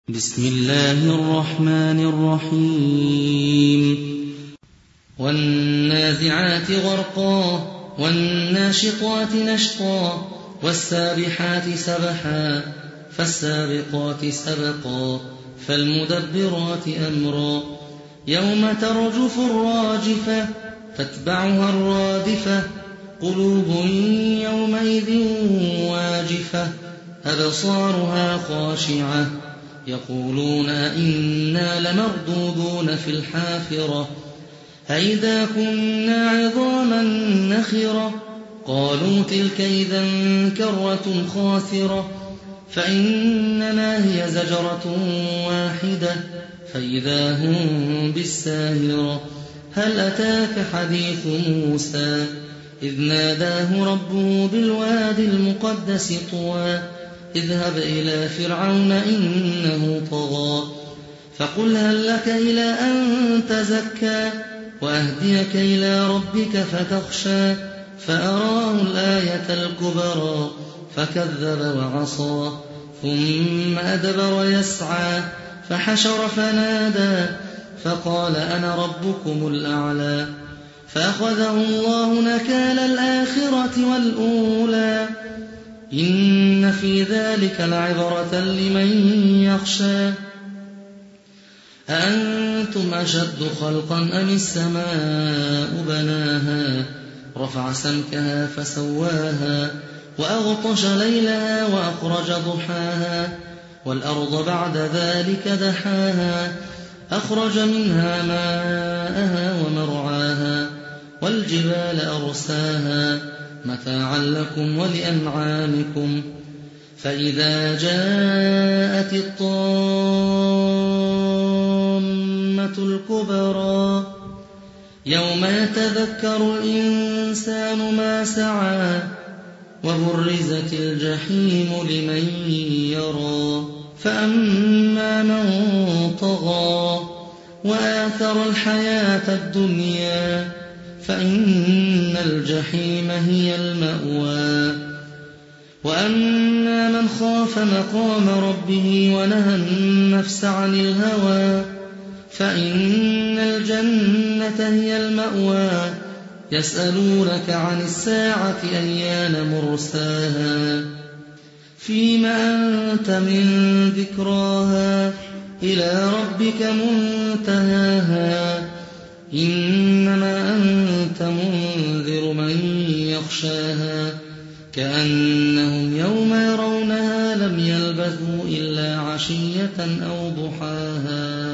بسم الله الرحمن الرحيم والنازعات غرقا والناشطات نشطا والسابحات سبحا فالسابقات سبقا فالمدبرات أمرا يوم ترجف الراجفة تتبعها الرادفة قلوب يومئذ واجفة أبصارها خاشعة يقولون أئنا لمردودون في الحافرة أئذا كنا عظاما نخرة قالوا تلك إذا كرة خاسرة فإنما هي زجرة واحدة فإذا هم بالساهرة هل أتاك حديث موسى إذ ناداه ربه بالوادي المقدس طوى اذهب إلى فرعون إنه طغى فقل هل لك إلى أن تزكى وأهديك إلى ربك فتخشى فأراه الآية الكبرى فكذب وعصى ثم أدبر يسعى فحشر فنادى فقال أنا ربكم الأعلى فأخذه الله نكال الآخرة والأولى إن في ذلك لعبرة لمن يخشى أأنتم أشد خلقا أم السماء بناها رفع سمكها فسواها وأغطش ليلها وأخرج ضحاها والأرض بعد ذلك دحاها أخرج منها ماءها ومرعاها والجبال أرساها متاعا لكم ولأنعامكم فإذا جاءت الطامة الكبرى يوم يتذكر الإنسان ما سعى وبرزت الجحيم لمن يرى فأما من طغى وآثر الحياة الدنيا فإن الجحيم هي المأوى وأما من خاف مقام ربه ونهى النفس عن الهوى فإن الجنة هي المأوى يسألونك عن الساعة أيان مرساها فيم أنت من ذكراها إلى ربك منتهاها إنما أنت منذر من يخشاها كأنهم يوم يرونها لم يلبثوا إلا عشية أو ضحاها